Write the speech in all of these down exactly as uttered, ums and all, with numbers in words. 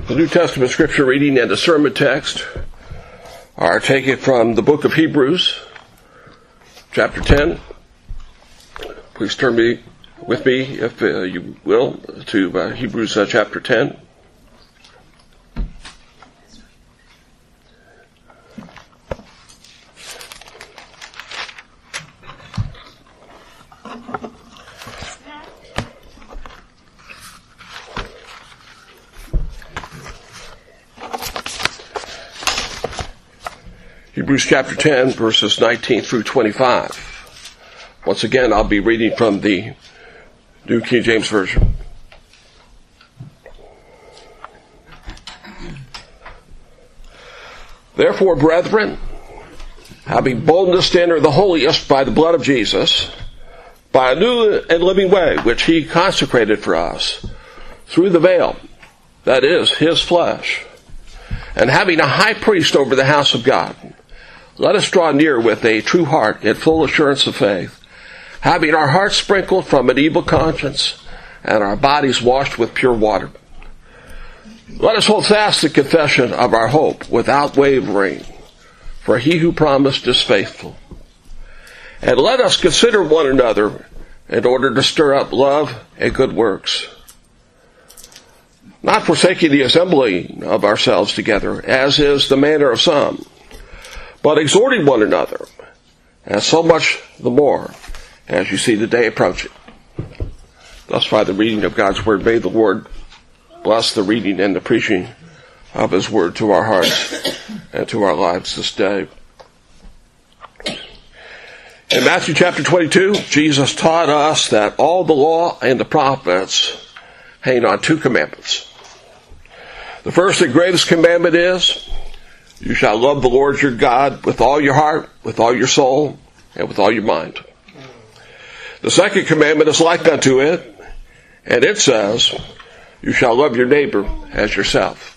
The New Testament scripture reading and the sermon text are taken from the book of Hebrews, chapter ten. Please turn me with me, if uh, you will, to uh, Hebrews uh, chapter ten. Hebrews chapter ten, verses nineteen through twenty-five. Once again, I'll be reading from the New King James Version. Therefore, brethren, having boldness to enter the holiest by the blood of Jesus, by a new and living way, which he consecrated for us, through the veil, that is, his flesh, and having a high priest over the house of God, let us draw near with a true heart in full assurance of faith, having our hearts sprinkled from an evil conscience and our bodies washed with pure water. Let us hold fast the confession of our hope without wavering, for he who promised is faithful. And let us consider one another in order to stir up love and good works, not forsaking the assembling of ourselves together, as is the manner of some, but exhorting one another, and so much the more as you see the day approaching. Thus far the reading of God's word. May the Lord bless the reading and the preaching of his word to our hearts and to our lives this day. In Matthew chapter twenty-two, Jesus taught us that all the law and the prophets hang on two commandments. The first and greatest commandment is, you shall love the Lord your God with all your heart, with all your soul, and with all your mind. The second commandment is like unto it, and it says, you shall love your neighbor as yourself.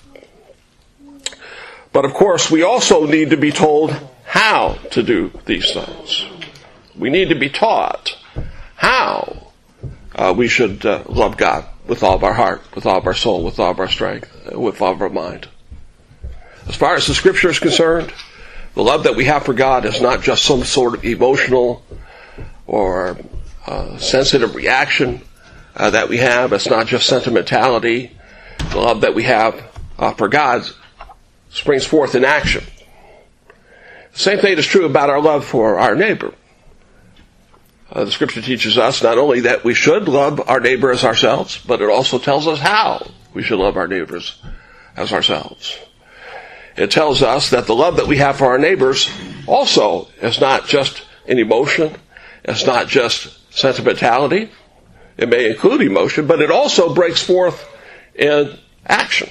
But of course, we also need to be told how to do these things. We need to be taught how uh, we should uh, love God with all of our heart, with all of our soul, with all of our strength, with all of our mind. As far as the scripture is concerned, the love that we have for God is not just some sort of emotional or uh, sensitive reaction uh, that we have. It's not just sentimentality. The love that we have uh, for God springs forth in action. The same thing is true about our love for our neighbor. Uh, the scripture teaches us not only that we should love our neighbor as ourselves, but it also tells us how we should love our neighbors as ourselves. It tells us that the love that we have for our neighbors also is not just an emotion. It's not just sentimentality. It may include emotion, but it also breaks forth in action.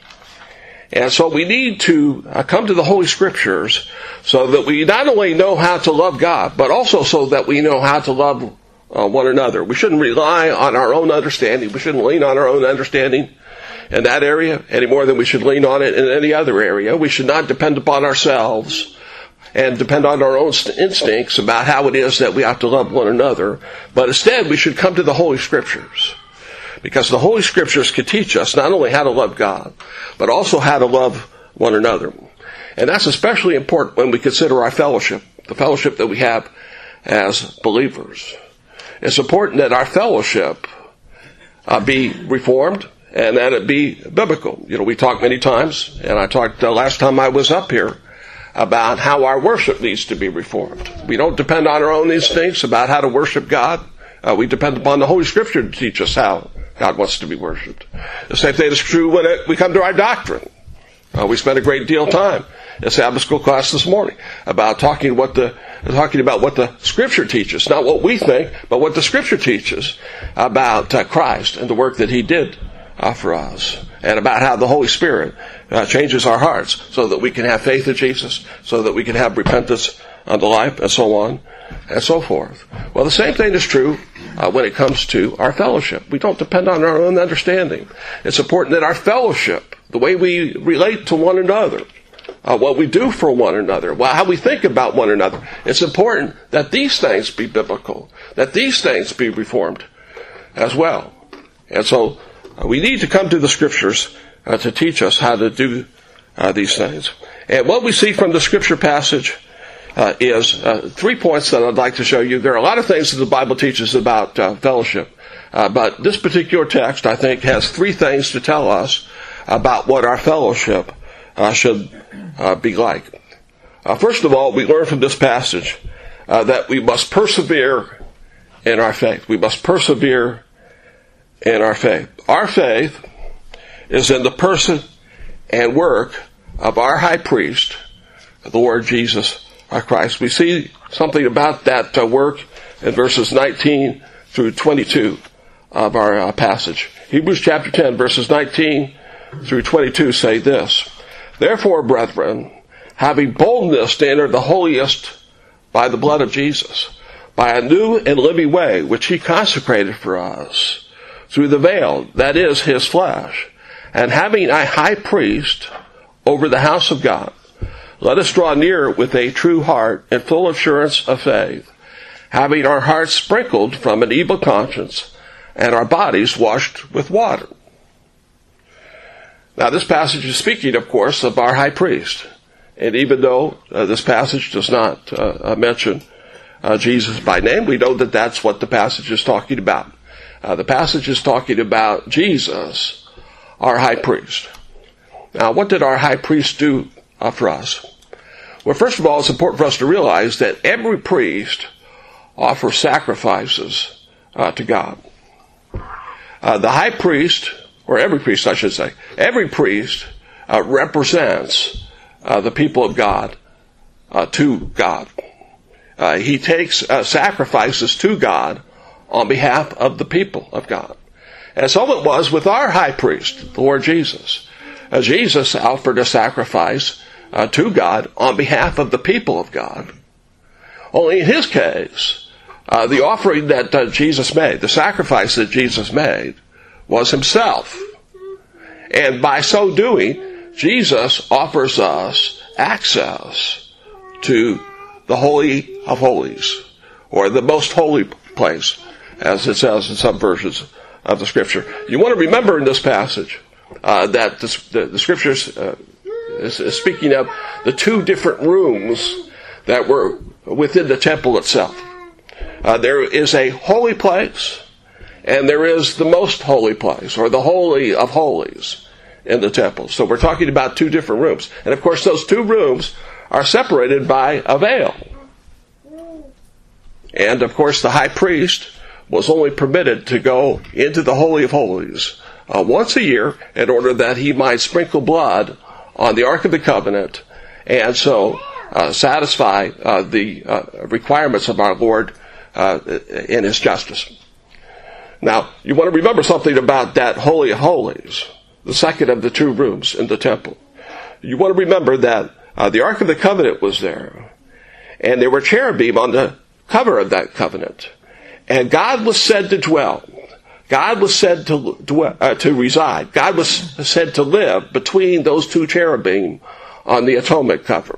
And so we need to uh, come to the Holy Scriptures so that we not only know how to love God, but also so that we know how to love uh, one another. We shouldn't rely on our own understanding. We shouldn't lean on our own understanding in that area any more than we should lean on it in any other area. We should not depend upon ourselves and depend on our own instincts about how it is that we have to love one another. But instead, we should come to the Holy Scriptures, because the Holy Scriptures can teach us not only how to love God, but also how to love one another. And that's especially important when we consider our fellowship, the fellowship that we have as believers. It's important that our fellowship uh, be reformed, and that it be biblical. You know, we talked many times, and I talked uh, last time I was up here about how our worship needs to be reformed. We don't depend on our own instincts about how to worship God. Uh, we depend upon the Holy Scripture to teach us how God wants to be worshiped. The same thing is true when it, we come to our doctrine. Uh, we spent a great deal of time in Sabbath school class this morning about talking what the talking about what the Scripture teaches, not what we think, but what the Scripture teaches about uh, Christ and the work that He did Uh, for us, and about how the Holy Spirit uh, changes our hearts so that we can have faith in Jesus, so that we can have repentance unto life, and so on and so forth. Well, the same thing is true uh, when it comes to our fellowship. We don't depend on our own understanding. It's important that our fellowship, the way we relate to one another, uh, what we do for one another, well, how we think about one another, it's important that these things be biblical, that these things be reformed as well. And so uh, we need to come to the Scriptures uh, to teach us how to do uh, these things. And what we see from the scripture passage uh, is uh, three points that I'd like to show you. There are a lot of things that the Bible teaches about uh, fellowship, uh, but this particular text, I think, has three things to tell us about what our fellowship uh, should uh, be like. Uh, first of all, we learn from this passage uh, that we must persevere in our faith. We must persevere in our faith. Our faith is in the person and work of our high priest, the Lord Jesus Christ. We see something about that uh, work in verses nineteen through twenty-two of our uh, passage. Hebrews chapter ten, verses nineteen through twenty-two say this: Therefore, brethren, having boldness to enter the holiest by the blood of Jesus, by a new and living way which he consecrated for us, through the veil, that is, his flesh, and having a high priest over the house of God, let us draw near with a true heart and full assurance of faith, having our hearts sprinkled from an evil conscience and our bodies washed with water. Now, this passage is speaking, of course, of our high priest. And even though uh, this passage does not uh, mention uh, Jesus by name, we know that that's what the passage is talking about. Uh, the passage is talking about Jesus, our high priest. Now, what did our high priest do uh, for us? Well, first of all, it's important for us to realize that every priest offers sacrifices uh, to God. Uh, the high priest, or every priest, I should say, every priest uh, represents uh, the people of God uh, to God. Uh, he takes uh, sacrifices to God on behalf of the people of God. And so it was with our high priest, the Lord Jesus. Uh, Jesus offered a sacrifice uh, to God on behalf of the people of God. Only in his case, uh, the offering that uh, Jesus made, the sacrifice that Jesus made, was himself. And by so doing, Jesus offers us access to the Holy of Holies, or the most holy place, as it says in some versions of the Scripture. You want to remember in this passage uh, that the, the, the Scriptures uh, is, is speaking of the two different rooms that were within the temple itself. Uh, there is a holy place, and there is the most holy place, or the Holy of Holies in the temple. So we're talking about two different rooms. And of course, those two rooms are separated by a veil. And of course, the high priest was only permitted to go into the Holy of Holies uh, once a year in order that he might sprinkle blood on the Ark of the Covenant and so uh, satisfy uh, the uh, requirements of our Lord uh, in his justice. Now, you want to remember something about that Holy of Holies, the second of the two rooms in the temple. You want to remember that uh, the Ark of the Covenant was there, and there were cherubim on the cover of that covenant. And God was said to dwell. God was said to dwell, uh, to reside. God was said to live between those two cherubim on the atonement cover.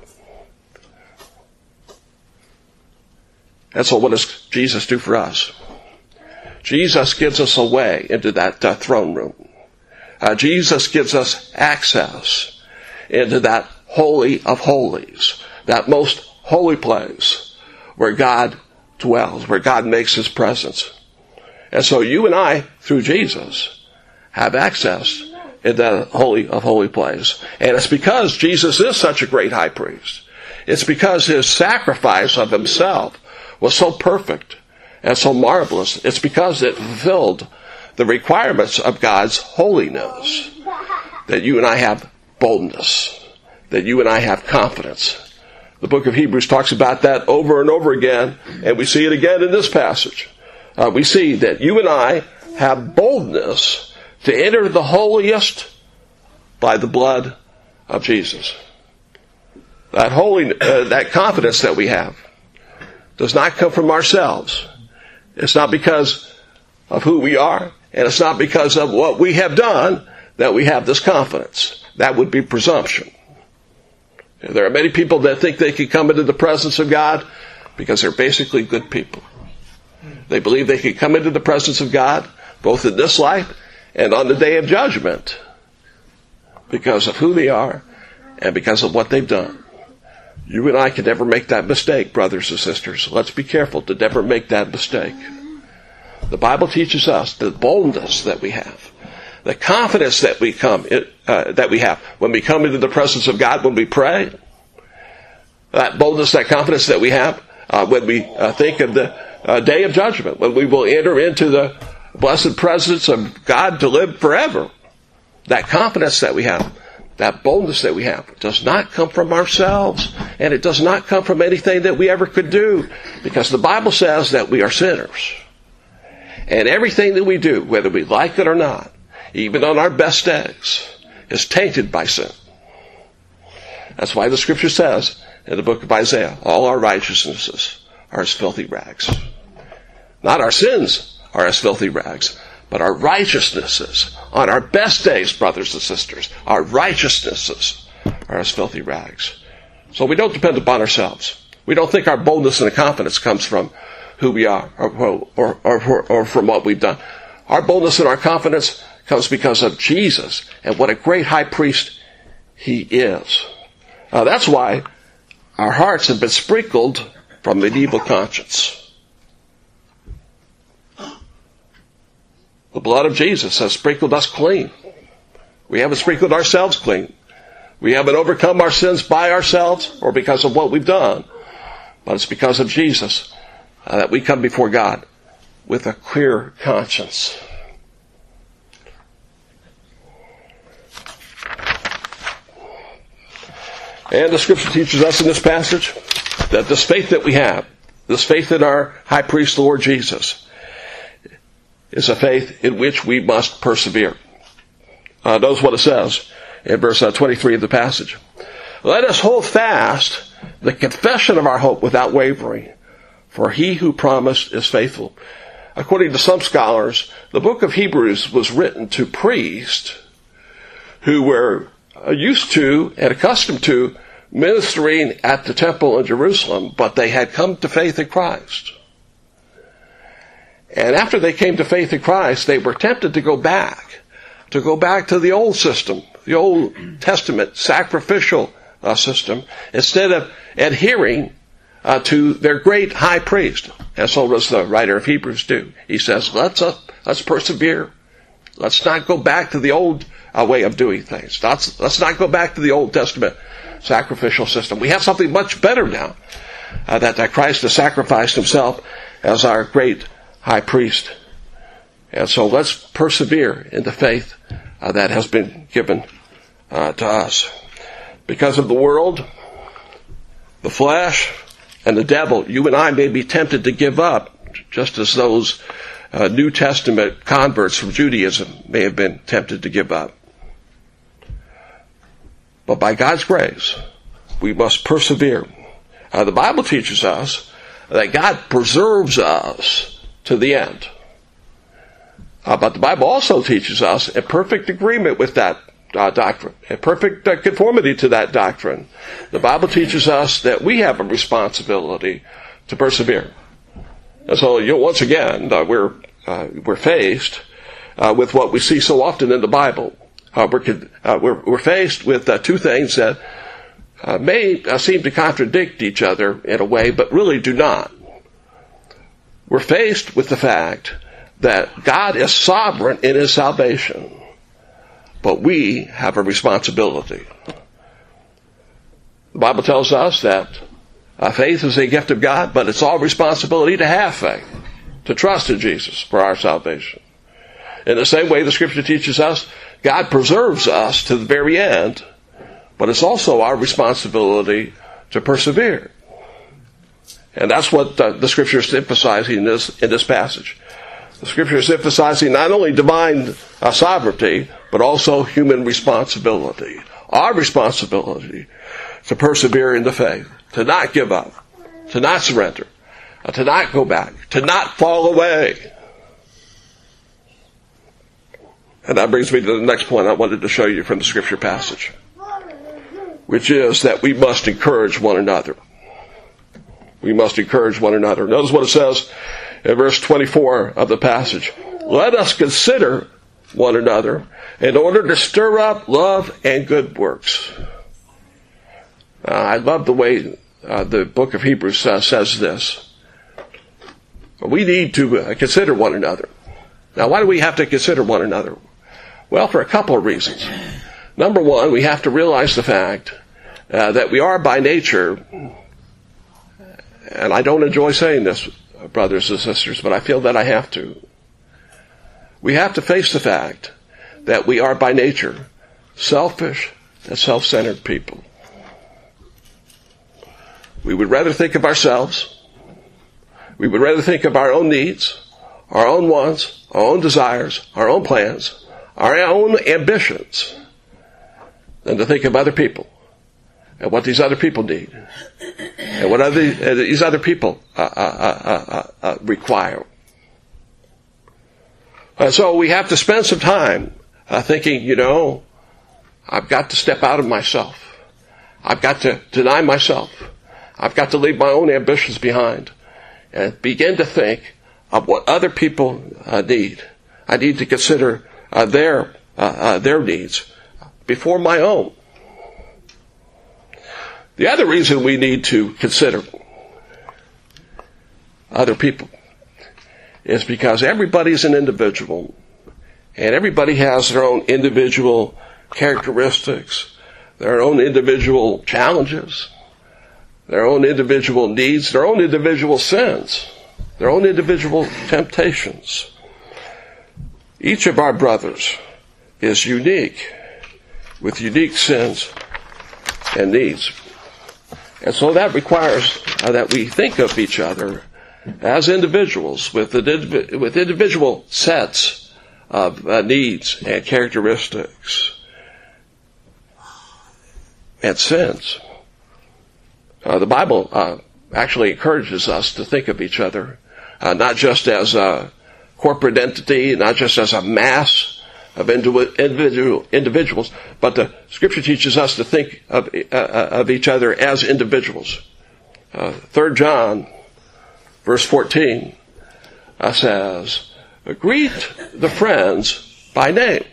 And so what does Jesus do for us? Jesus gives us a way into that uh, throne room. Uh, Jesus gives us access into that Holy of Holies, that most holy place where God dwells, where God makes his presence. And so you and I, through Jesus, have access in that Holy of Holy place. And it's because Jesus is such a great high priest. It's because his sacrifice of himself was so perfect and so marvelous. It's because it fulfilled the requirements of God's holiness that you and I have boldness, that you and I have confidence. The book of Hebrews talks about that over and over again, and we see it again in this passage. Uh, we see that you and I have boldness to enter the holiest by the blood of Jesus. That holy, uh, that confidence that we have does not come from ourselves. It's not because of who we are, and it's not because of what we have done that we have this confidence. That would be presumption. There are many people that think they can come into the presence of God because they're basically good people. They believe they can come into the presence of God both in this life and on the day of judgment. because of who they are and because of what they've done. You and I can never make that mistake, brothers and sisters. Let's be careful to never make that mistake. The Bible teaches us the boldness that we have, the confidence that we come uh, that we have when we come into the presence of God, when we pray. That boldness, that confidence that we have uh, when we uh, think of the uh, day of judgment, when we will enter into the blessed presence of God to live forever. That confidence that we have, that boldness that we have, does not come from ourselves, and it does not come from anything that we ever could do, because the Bible says that we are sinners. And everything that we do, whether we like it or not, even on our best days, is tainted by sin. That's why the Scripture says in the book of Isaiah, all our righteousnesses are as filthy rags. Not our sins are as filthy rags, but our righteousnesses, on our best days, brothers and sisters, our righteousnesses are as filthy rags. So we don't depend upon ourselves. We don't think our boldness and confidence comes from who we are or, or, or, or from what we've done. Our boldness and our confidence comes because of Jesus and what a great high priest he is. Uh, that's why our hearts have been sprinkled from an evil conscience. The blood of Jesus has sprinkled us clean. We haven't sprinkled ourselves clean. We haven't overcome our sins by ourselves or because of what we've done. But it's because of Jesus uh, that we come before God with a clear conscience. And the Scripture teaches us in this passage that this faith that we have, this faith in our high priest, the Lord Jesus, is a faith in which we must persevere. Uh, notice what it says in verse uh, twenty-three of the passage. Let us hold fast the confession of our hope without wavering, for he who promised is faithful. According to some scholars, the book of Hebrews was written to priests who were used to and accustomed to ministering at the temple in Jerusalem, but they had come to faith in Christ. And after they came to faith in Christ, they were tempted to go back, to go back to the old system, the Old Testament sacrificial uh, system, instead of adhering uh, to their great high priest. And so does the writer of Hebrews do. He says, let's, uh, let's persevere. Let's not go back to the old uh, way of doing things. Let's, let's not go back to the Old Testament sacrificial system. We have something much better now, uh, that, that Christ has sacrificed himself as our great high priest. And so let's persevere in the faith uh, that has been given uh, to us. Because of the world, the flesh, and the devil, you and I may be tempted to give up, just as those uh, New Testament converts from Judaism may have been tempted to give up. But by God's grace, we must persevere. Uh, the Bible teaches us that God preserves us to the end. Uh, but the Bible also teaches us, in perfect agreement with that uh, doctrine, in perfect uh, conformity to that doctrine, the Bible teaches us that we have a responsibility to persevere. And so, you know, once again, uh, we're uh, we're faced uh, with what we see so often in the Bible. Uh, we're, uh, we're we're faced with uh, two things that uh, may uh, seem to contradict each other in a way, but really do not. We're faced with the fact that God is sovereign in his salvation, but we have a responsibility. The Bible tells us that uh, faith is a gift of God, but it's our responsibility to have faith, to trust in Jesus for our salvation. In the same way, the Scripture teaches us, God preserves us to the very end, but it's also our responsibility to persevere. And that's what uh, the Scripture is emphasizing in this, in this passage. The Scripture is emphasizing not only divine uh, sovereignty, but also human responsibility. Our responsibility to persevere in the faith, to not give up, to not surrender, uh, to not go back, to not fall away. And that brings me to the next point I wanted to show you from the Scripture passage, which is that we must encourage one another. We must encourage one another. Notice what it says in verse twenty-four of the passage. Let us consider one another in order to stir up love and good works. Uh, I love the way uh, the book of Hebrews uh, says this. We need to uh, consider one another. Now, why do we have to consider one another? Well, for a couple of reasons. Number one, we have to realize the fact uh, that we are by nature, and I don't enjoy saying this, brothers and sisters, but I feel that I have to. We have to face the fact that we are by nature selfish and self-centered people. We would rather think of ourselves. We would rather think of our own needs, our own wants, our own desires, our own plans, our own ambitions, than to think of other people and what these other people need and what other, uh, these other people uh, uh, uh, uh, uh, require. Uh, so we have to spend some time uh, thinking, you know, I've got to step out of myself. I've got to deny myself. I've got to leave my own ambitions behind and begin to think of what other people uh, need. I need to consider uh, their uh, uh, their needs before my own. The other reason we need to consider other people is because everybody's an individual, and everybody has their own individual characteristics, their own individual challenges, their own individual needs, their own individual sins, their own individual temptations. Each of our brothers is unique, with unique sins and needs. And so that requires uh, that we think of each other as individuals with, the, with individual sets of uh, needs and characteristics and sins. Uh, the Bible uh, actually encourages us to think of each other uh, not just as a corporate entity, not just as a mass of individual individuals, but the Scripture teaches us to think of, uh, of each other as individuals. Uh, Third John, verse fourteen, uh, says, "Greet the friends by name."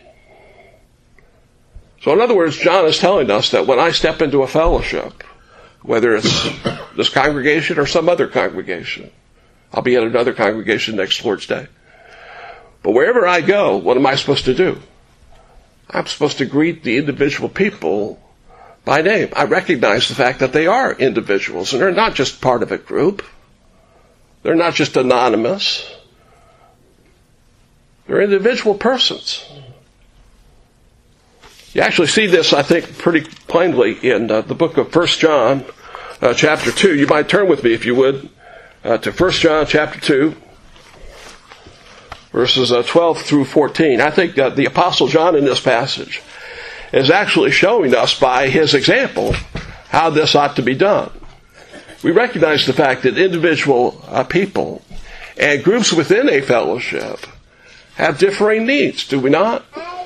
So in other words, John is telling us that when I step into a fellowship, whether it's this congregation or some other congregation, I'll be at another congregation next Lord's Day. But wherever I go, what am I supposed to do? I'm supposed to greet the individual people by name. I recognize the fact that they are individuals, and they're not just part of a group. They're not just anonymous. They're individual persons. You actually see this, I think, pretty plainly in uh, the book of First John, uh, chapter two. You might turn with me, if you would, uh, to First John chapter two. Verses uh, twelve through fourteen. I think uh, the Apostle John in this passage is actually showing us by his example how this ought to be done. We recognize the fact that individual uh, people and groups within a fellowship have differing needs, do we not?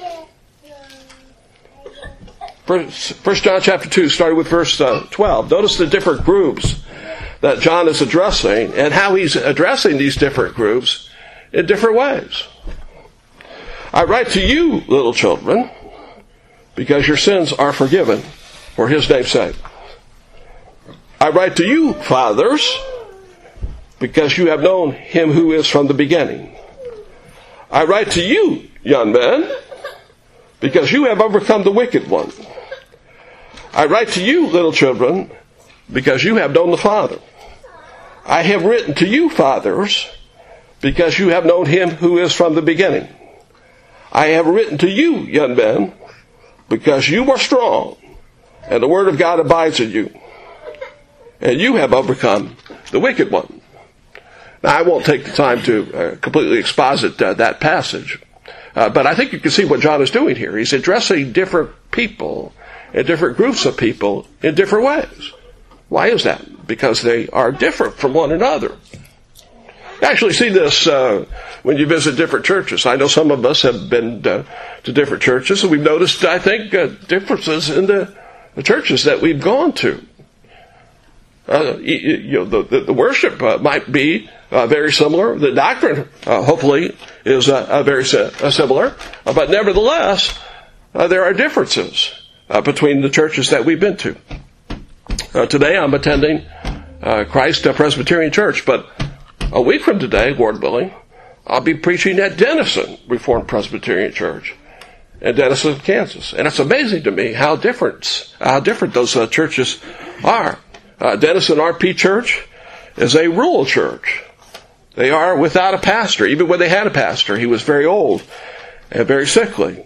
First, First John chapter two, starting with verse uh, twelve. Notice the different groups that John is addressing and how he's addressing these different groups in different ways. "I write to you, little children, because your sins are forgiven for his name's sake. I write to you, fathers, because you have known him who is from the beginning. I write to you, young men, because you have overcome the wicked one. I write to you, little children, because you have known the Father. I have written to you, fathers, because you have known him who is from the beginning. I have written to you, young men, because you are strong, and the word of God abides in you, and you have overcome the wicked one." Now, I won't take the time to uh, completely exposit uh, that passage, uh, but I think you can see what John is doing here. He's addressing different people and different groups of people in different ways. Why is that? Because they are different from one another. You actually see this uh, when you visit different churches. I know some of us have been uh, to different churches, and we've noticed, I think, uh, differences in the, the churches that we've gone to. Uh, you, you know, the, the, the worship uh, might be uh, very similar. The doctrine, uh, hopefully, is uh, uh, very si- uh, similar. Uh, but nevertheless, uh, there are differences uh, between the churches that we've been to. Uh, today I'm attending uh, Christ Presbyterian Church, but a week from today, Lord willing, I'll be preaching at Denison Reformed Presbyterian Church in Denison, Kansas. And it's amazing to me how different, how different those uh, churches are. Uh, Denison R P Church is a rural church. They are without a pastor. Even when they had a pastor, he was very old and very sickly.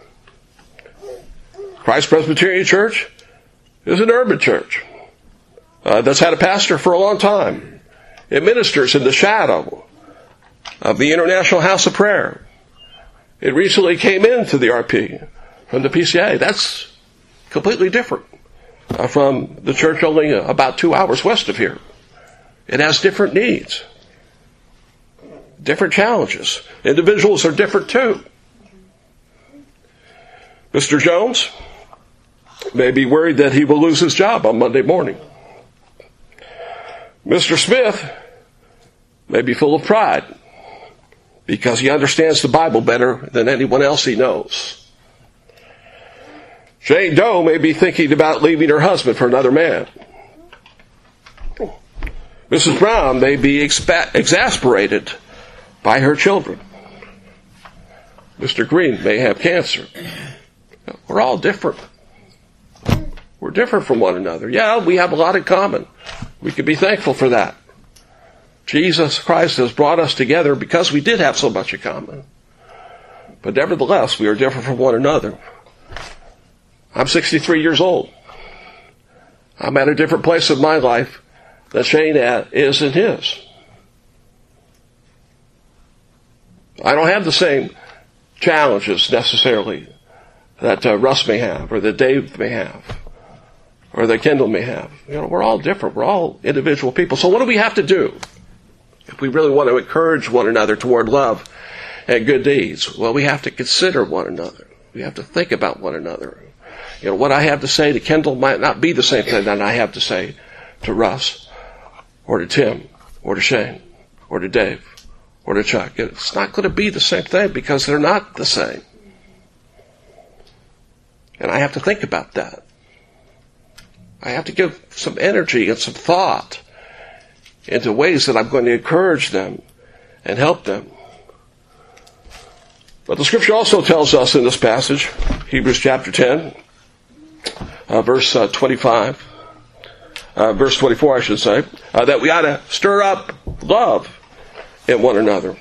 Christ Presbyterian Church is an urban church uh, that's had a pastor for a long time. It ministers in the shadow of the International House of Prayer. It recently came into the R P from the P C A. That's completely different uh, from the church only about two hours west of here. It has different needs, different challenges. Individuals are different too. Mister Jones may be worried that he will lose his job on Monday morning. Mister Smith may be full of pride because he understands the Bible better than anyone else he knows. Jane Doe may be thinking about leaving her husband for another man. Missus Brown may be expa- exasperated by her children. Mister Green may have cancer. We're all different. We're different from one another. Yeah, we have a lot in common. We can be thankful for that. Jesus Christ has brought us together because we did have so much in common. But nevertheless, we are different from one another. I'm sixty-three years old. I'm at a different place in my life than Shane is in his. I don't have the same challenges necessarily that uh, Russ may have, or that Dave may have, or that Kendall may have. You know, we're all different. We're all individual people. So what do we have to do if we really want to encourage one another toward love and good deeds? Well, we have to consider one another. We have to think about one another. You know, what I have to say to Kendall might not be the same thing that I have to say to Russ, or to Tim, or to Shane, or to Dave, or to Chuck. It's not going to be the same thing because they're not the same. And I have to think about that. I have to give some energy and some thought into ways that I'm going to encourage them and help them. But the scripture also tells us in this passage, Hebrews chapter ten, uh, verse uh, twenty-five, uh, verse twenty-four, I should say, uh, that we ought to stir up love in one another.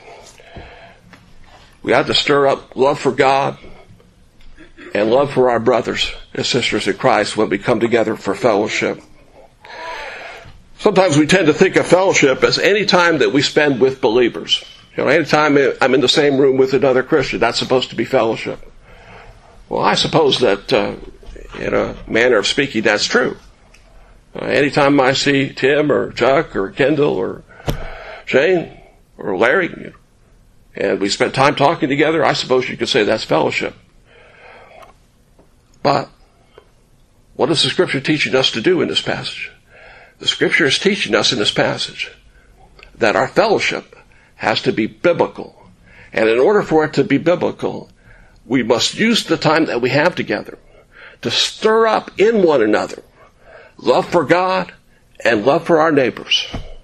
We ought to stir up love for God and love for our brothers and sisters in Christ when we come together for fellowship. Sometimes we tend to think of fellowship as any time that we spend with believers. You know, any time I'm in the same room with another Christian, that's supposed to be fellowship. Well, I suppose that, uh, in a manner of speaking, that's true. Uh, anytime I see Tim or Chuck or Kendall or Shane or Larry, and we spend time talking together, I suppose you could say that's fellowship. But what is the scripture teaching us to do in this passage? The scripture is teaching us in this passage that our fellowship has to be biblical. And in order for it to be biblical, we must use the time that we have together to stir up in one another love for God and love for our neighbors.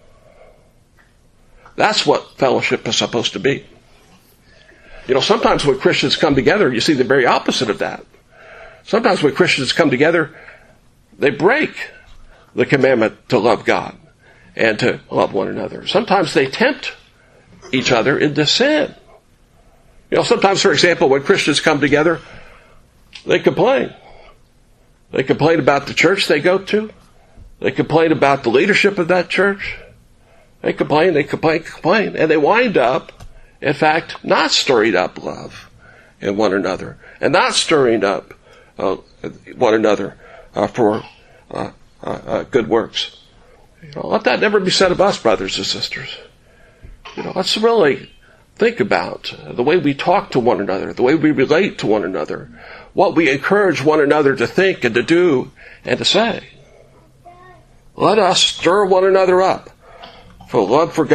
That's what fellowship is supposed to be. You know, sometimes when Christians come together, you see the very opposite of that. Sometimes when Christians come together, they break the commandment to love God and to love one another. Sometimes they tempt each other into sin. You know, sometimes, for example, when Christians come together, they complain. They complain about the church they go to. They complain about the leadership of that church. They complain, they complain, complain, and they wind up, in fact, not stirring up love in one another and not stirring up uh, one another uh, for uh, uh, uh, good works. You know, let that never be said of us, brothers and sisters. You know, let's really think about the way we talk to one another, the way we relate to one another, what we encourage one another to think and to do and to say. Let us stir one another up for love for God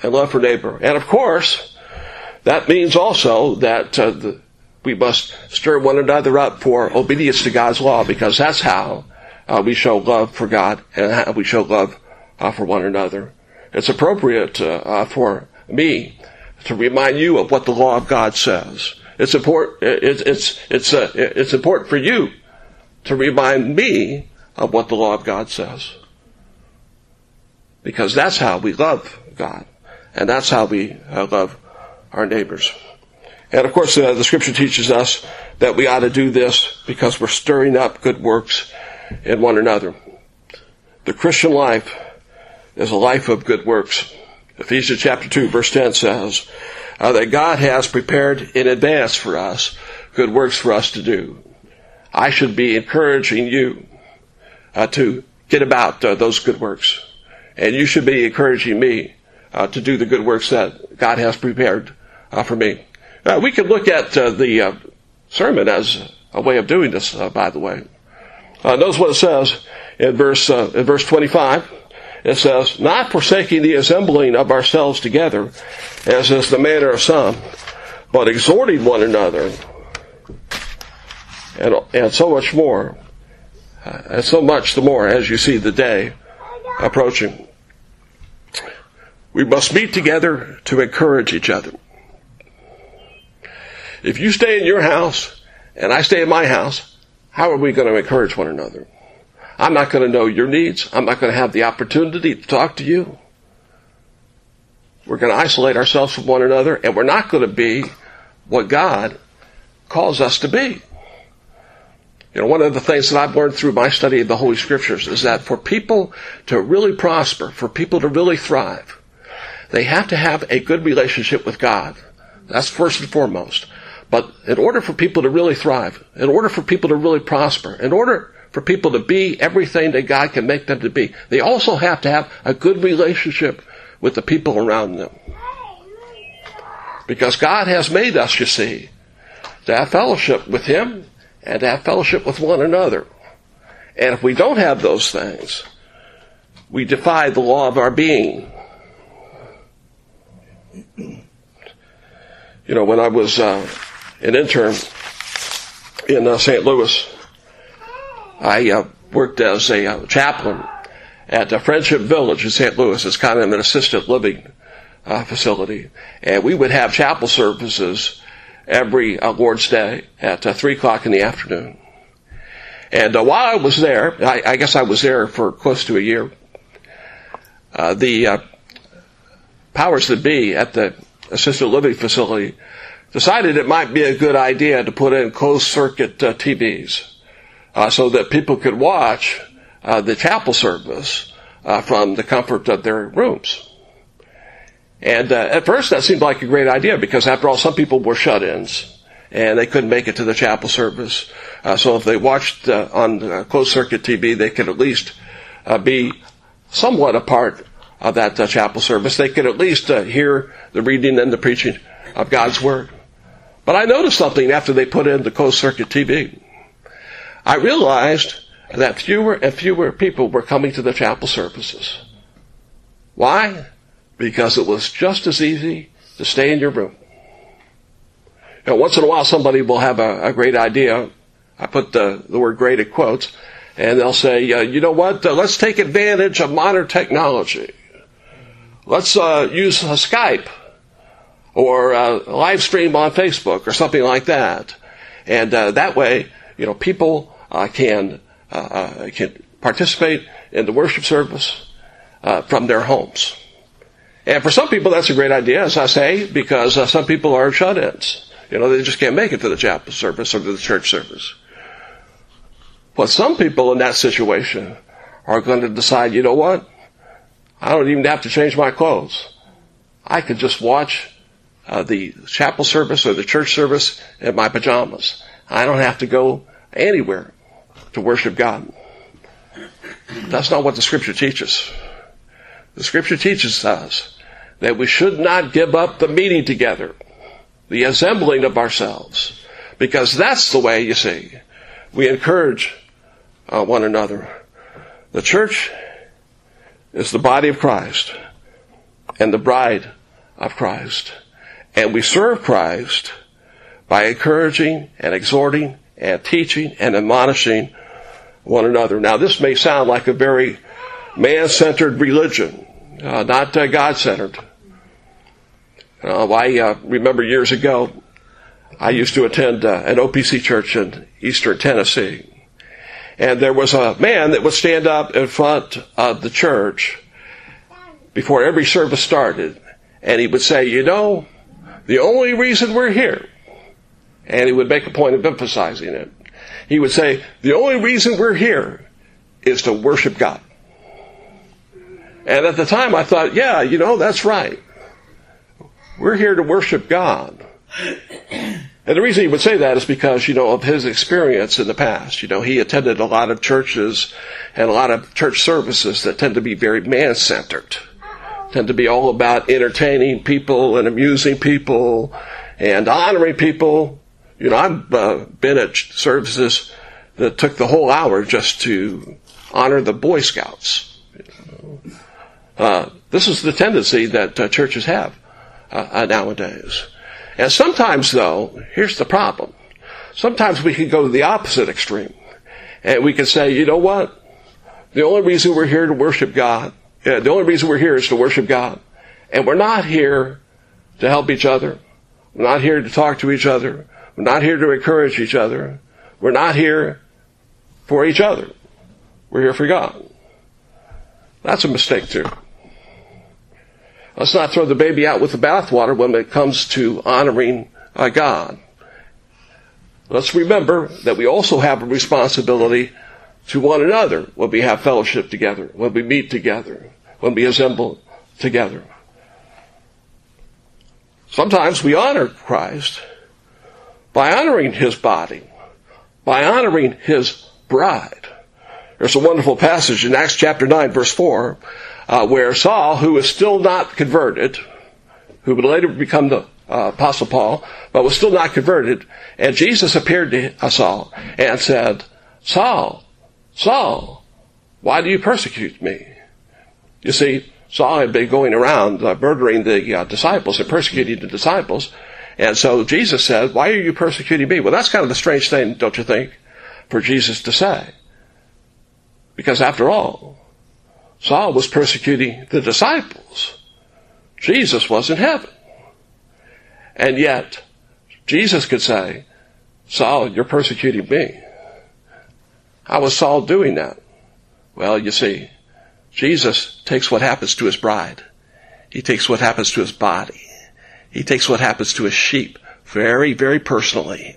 and love for neighbor. And of course, that means also that uh, the, we must stir one another up for obedience to God's law, because that's how uh, we show love for God and how we show love uh, for one another. It's appropriate uh, uh, for me to remind you of what the law of God says. It's important. It's it's it's uh, it's important for you to remind me of what the law of God says, because that's how we love God, and that's how we uh, love our neighbors. And of course, uh, the Scripture teaches us that we ought to do this because we're stirring up good works in one another. The Christian life is a life of good works. Ephesians chapter two, verse ten says uh, that God has prepared in advance for us good works for us to do. I should be encouraging you uh, to get about uh, those good works. And you should be encouraging me uh, to do the good works that God has prepared uh, for me. Uh, we can look at uh, the uh, sermon as a way of doing this, uh, by the way. Uh, notice what it says in verse, uh, in verse twenty-five. It says, not forsaking the assembling of ourselves together, as is the manner of some, but exhorting one another, and, and so much more, uh, and so much the more as you see the day approaching. We must meet together to encourage each other. If you stay in your house, and I stay in my house, how are we going to encourage one another? I'm not going to know your needs. I'm not going to have the opportunity to talk to you. We're going to isolate ourselves from one another, and we're not going to be what God calls us to be. You know, one of the things that I've learned through my study of the Holy Scriptures is that for people to really prosper, for people to really thrive, they have to have a good relationship with God. That's first and foremost. But in order for people to really thrive, in order for people to really prosper, in order for people to be everything that God can make them to be, they also have to have a good relationship with the people around them. Because God has made us, you see, to have fellowship with Him and to have fellowship with one another. And if we don't have those things, we defy the law of our being. You know, when I was uh, an intern in uh, Saint Louis, I uh, worked as a uh, chaplain at uh, Friendship Village in Saint Louis. It's kind of an assisted living uh, facility. And we would have chapel services every uh, Lord's Day at uh, three o'clock in the afternoon. And uh, while I was there, I, I guess I was there for close to a year, uh, the uh, powers that be at the assisted living facility decided it might be a good idea to put in closed-circuit uh, T Vs. Uh, so that people could watch uh, the chapel service uh, from the comfort of their rooms. And uh, at first that seemed like a great idea, because after all, some people were shut-ins and they couldn't make it to the chapel service. Uh, so if they watched uh, on uh, closed-circuit T V, they could at least uh, be somewhat a part of that uh, chapel service. They could at least uh, hear the reading and the preaching of God's Word. But I noticed something after they put in the closed-circuit T V. I realized that fewer and fewer people were coming to the chapel services. Why? Because it was just as easy to stay in your room. You know, once in a while somebody will have a, a great idea. I put the, the word great in quotes. And they'll say, uh, you know what, uh, let's take advantage of modern technology. Let's uh, use uh, Skype or uh, live stream on Facebook or something like that. And uh, that way, you know, people Uh, can uh, can participate in the worship service uh, from their homes. And for some people, that's a great idea, as I say, because uh, some people are shut-ins. You know, they just can't make it to the chapel service or to the church service. But some people in that situation are going to decide, you know what? I don't even have to change my clothes. I could just watch uh, the chapel service or the church service in my pajamas. I don't have to go anywhere to worship God. That's not what the Scripture teaches. The Scripture teaches us that we should not give up the meeting together, the assembling of ourselves, because that's the way, you see, we encourage uh, one another. The church is the body of Christ, and the bride of Christ. And we serve Christ by encouraging and exhorting and teaching and admonishing one another. Now, this may sound like a very man-centered religion, uh, not uh, God-centered. Uh, I uh, remember years ago, I used to attend uh, an O P C church in eastern Tennessee. And there was a man that would stand up in front of the church before every service started, and he would say, you know, the only reason we're here, and he would make a point of emphasizing it, he would say, the only reason we're here is to worship God. And at the time I thought, yeah, you know, that's right. We're here to worship God. And the reason he would say that is because, you know, of his experience in the past. You know, he attended a lot of churches and a lot of church services that tend to be very man-centered, tend to be all about entertaining people and amusing people and honoring people. You know, I've uh, been at services that took the whole hour just to honor the Boy Scouts. Uh, this is the tendency that uh, churches have uh, nowadays. And sometimes, though, here's the problem. Sometimes we can go to the opposite extreme. And we can say, you know what? The only reason we're here to worship God, uh, the only reason we're here is to worship God. And we're not here to help each other. We're not here to talk to each other. We're not here to encourage each other. We're not here for each other. We're here for God. That's a mistake, too. Let's not throw the baby out with the bathwater when it comes to honoring uh, God. Let's remember that we also have a responsibility to one another when we have fellowship together, when we meet together, when we assemble together. Sometimes we honor Christ by honoring his body, by honoring his bride. There's a wonderful passage in Acts chapter nine, verse four, Uh, where Saul, who was still not converted, who would later become the uh, Apostle Paul, but was still not converted, and Jesus appeared to uh, Saul and said, Saul, Saul, why do you persecute me? You see, Saul had been going around uh, murdering the uh, disciples and persecuting the disciples, and so Jesus said, why are you persecuting me? Well, that's kind of a strange thing, don't you think, for Jesus to say? Because after all, Saul was persecuting the disciples. Jesus was in heaven. And yet, Jesus could say, Saul, you're persecuting me. How was Saul doing that? Well, you see, Jesus takes what happens to his bride. He takes what happens to his body. He takes what happens to his sheep very, very personally.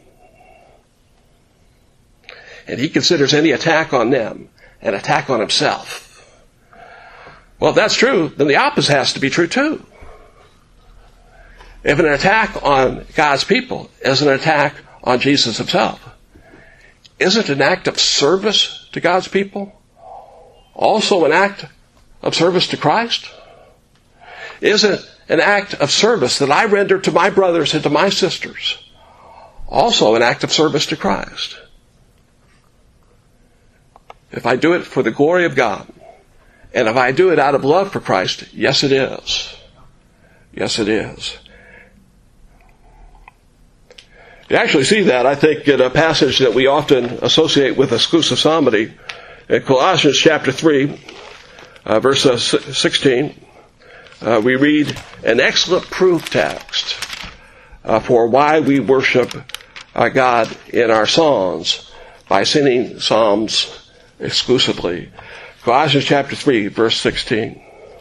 And he considers any attack on them an attack on himself. Well, if that's true, then the opposite has to be true too. If an attack on God's people is an attack on Jesus himself, isn't an act of service to God's people also an act of service to Christ? Isn't an act of service that I render to my brothers and to my sisters also an act of service to Christ? If I do it for the glory of God, and if I do it out of love for Christ, yes it is. Yes it is. You actually see that, I think, in a passage that we often associate with exclusive psalmody. In Colossians chapter three, uh, verse uh, sixteen, uh, we read an excellent proof text uh, for why we worship uh, God in our songs by singing psalms exclusively. Colossians chapter three, verse sixteen.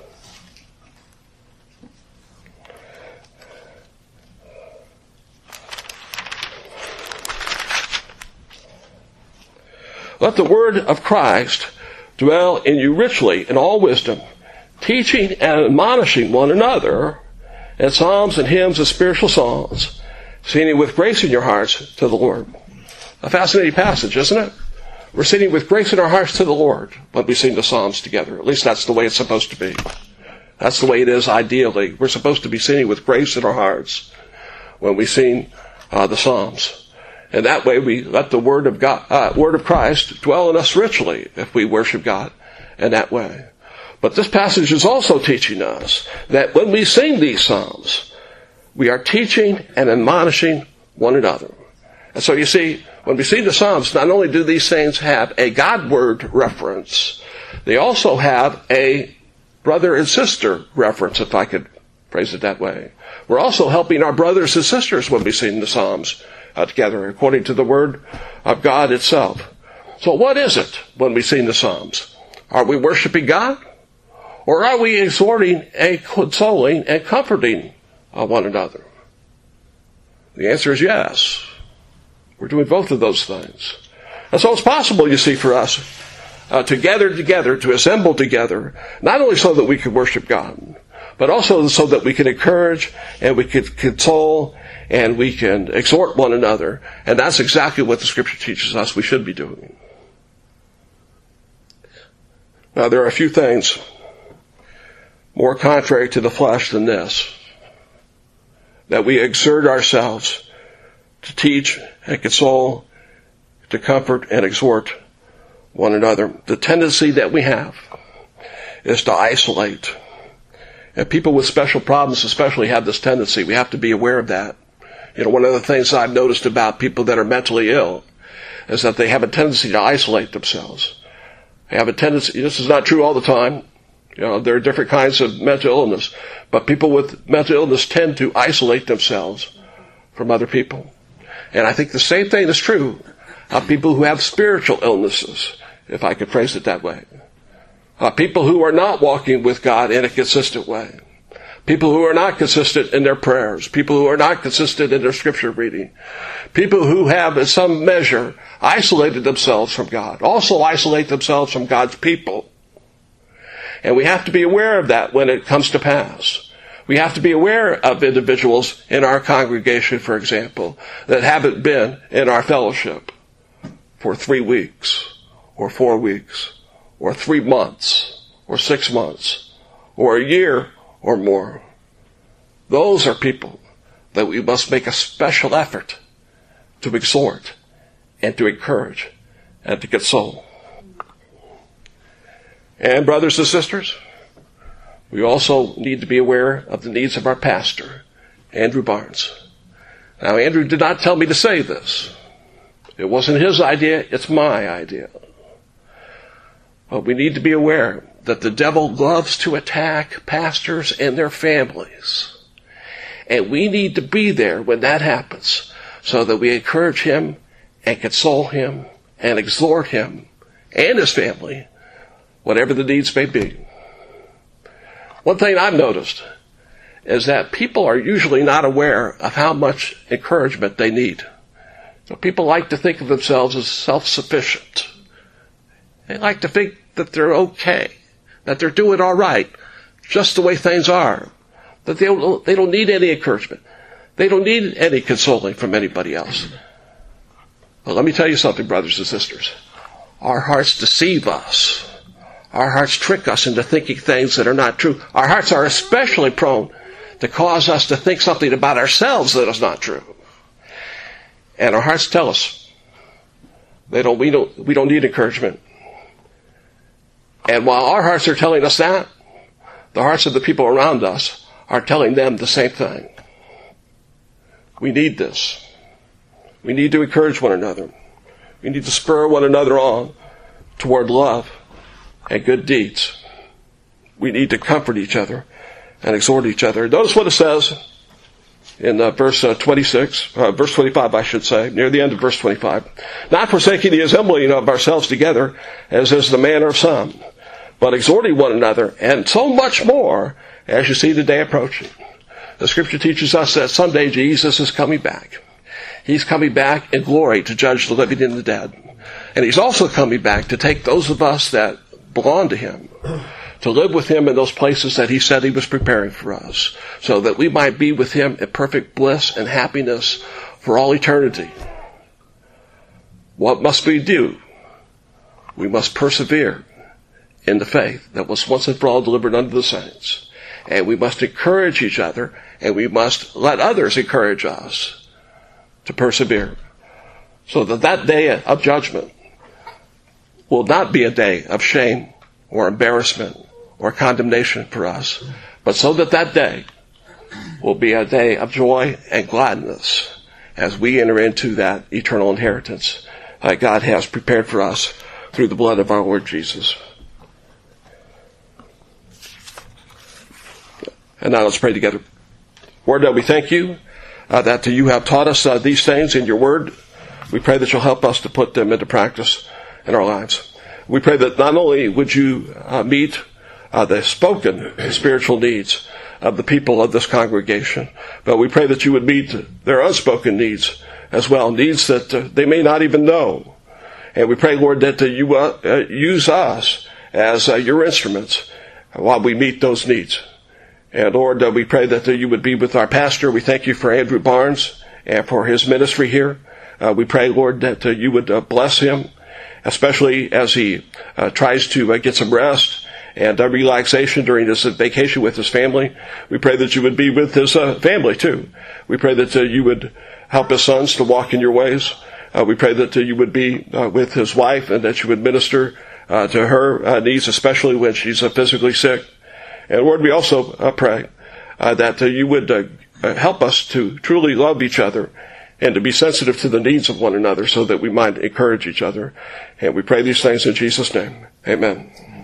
Let the word of Christ dwell in you richly in all wisdom, teaching and admonishing one another in psalms and hymns and spiritual songs, singing with grace in your hearts to the Lord. A fascinating passage, isn't it? We're singing with grace in our hearts to the Lord when we sing the psalms together. At least that's the way it's supposed to be. That's the way it is ideally. We're supposed to be singing with grace in our hearts when we sing uh, the psalms. And that way we let the word of God, uh, word of Christ dwell in us richly if we worship God in that way. But this passage is also teaching us that when we sing these psalms, we are teaching and admonishing one another. And so you see, when we sing the psalms, not only do these things have a God-word reference, they also have a brother and sister reference, if I could phrase it that way. We're also helping our brothers and sisters when we sing the psalms uh, together, according to the word of God itself. So what is it when we sing the psalms? Are we worshiping God? Or are we exhorting and consoling and comforting uh, one another? The answer is yes. We're doing both of those things. And so it's possible, you see, for us uh, to gather together, to assemble together, not only so that we can worship God, but also so that we can encourage and we can console and we can exhort one another. And that's exactly what the Scripture teaches us we should be doing. Now, there are a few things more contrary to the flesh than this, that we exert ourselves to teach and console, to comfort and exhort one another. The tendency that we have is to isolate. And people with special problems especially have this tendency. We have to be aware of that. You know, one of the things I've noticed about people that are mentally ill is that they have a tendency to isolate themselves. They have a tendency, this is not true all the time. You know, there are different kinds of mental illness, but people with mental illness tend to isolate themselves from other people. And I think the same thing is true of people who have spiritual illnesses, if I could phrase it that way. Uh, people who are not walking with God in a consistent way. People who are not consistent in their prayers. People who are not consistent in their scripture reading. People who have, in some measure, isolated themselves from God. Also isolate themselves from God's people. And we have to be aware of that when it comes to pass. We have to be aware of individuals in our congregation, for example, that haven't been in our fellowship for three weeks, or four weeks, or three months, or six months, or a year or more. Those are people that we must make a special effort to exhort and to encourage and to console. And brothers and sisters, we also need to be aware of the needs of our pastor, Andrew Barnes. Now, Andrew did not tell me to say this. It wasn't his idea, it's my idea. But we need to be aware that the devil loves to attack pastors and their families. And we need to be there when that happens so that we encourage him and console him and exhort him and his family, whatever the needs may be. One thing I've noticed is that people are usually not aware of how much encouragement they need. So people like to think of themselves as self-sufficient. They like to think that they're okay, that they're doing all right, just the way things are, that they don't, they don't need any encouragement. They don't need any consoling from anybody else. But let me tell you something, brothers and sisters. Our hearts deceive us. Our hearts trick us into thinking things that are not true. Our hearts are especially prone to cause us to think something about ourselves that is not true. And our hearts tell us they don't, we don't, we don't need encouragement. And while our hearts are telling us that, the hearts of the people around us are telling them the same thing. We need this. We need to encourage one another. We need to spur one another on toward love and good deeds. We need to comfort each other and exhort each other. Notice what it says in uh, verse uh, twenty-six, uh, verse twenty-five, I should say, near the end of verse twenty-five. Not forsaking the assembling of ourselves together, as is the manner of some, but exhorting one another, and so much more as you see the day approaching. The scripture teaches us that someday Jesus is coming back. He's coming back in glory to judge the living and the dead. And he's also coming back to take those of us that belong to him, to live with him in those places that he said he was preparing for us, so that we might be with him in perfect bliss and happiness for all eternity. What must we do? We must persevere in the faith that was once and for all delivered unto the saints. And we must encourage each other, and we must let others encourage us to persevere, so that that day of judgment will not be a day of shame or embarrassment or condemnation for us, but so that that day will be a day of joy and gladness as we enter into that eternal inheritance that God has prepared for us through the blood of our Lord Jesus. And now let's pray together. Lord, that we thank you uh, that you have taught us uh, these things in your word. We pray that you'll help us to put them into practice in our lives. We pray that not only would you uh, meet uh, the spoken spiritual needs of the people of this congregation, but we pray that you would meet their unspoken needs as well, needs that uh, they may not even know. And we pray, Lord, that uh, you uh, uh, use us as uh, your instruments while we meet those needs. And Lord, uh, we pray that uh, you would be with our pastor. We thank you for Andrew Barnes and for his ministry here. Uh, we pray, Lord, that uh, you would uh, bless him, especially as he uh, tries to uh, get some rest and uh, relaxation during this vacation with his family. We pray that you would be with his uh, family too. We pray that uh, you would help his sons to walk in your ways. Uh, we pray that uh, you would be uh, with his wife and that you would minister uh, to her uh, needs, especially when she's uh, physically sick. And Lord, we also uh, pray uh, that uh, you would uh, help us to truly love each other and to be sensitive to the needs of one another so that we might encourage each other. And we pray these things in Jesus' name. Amen.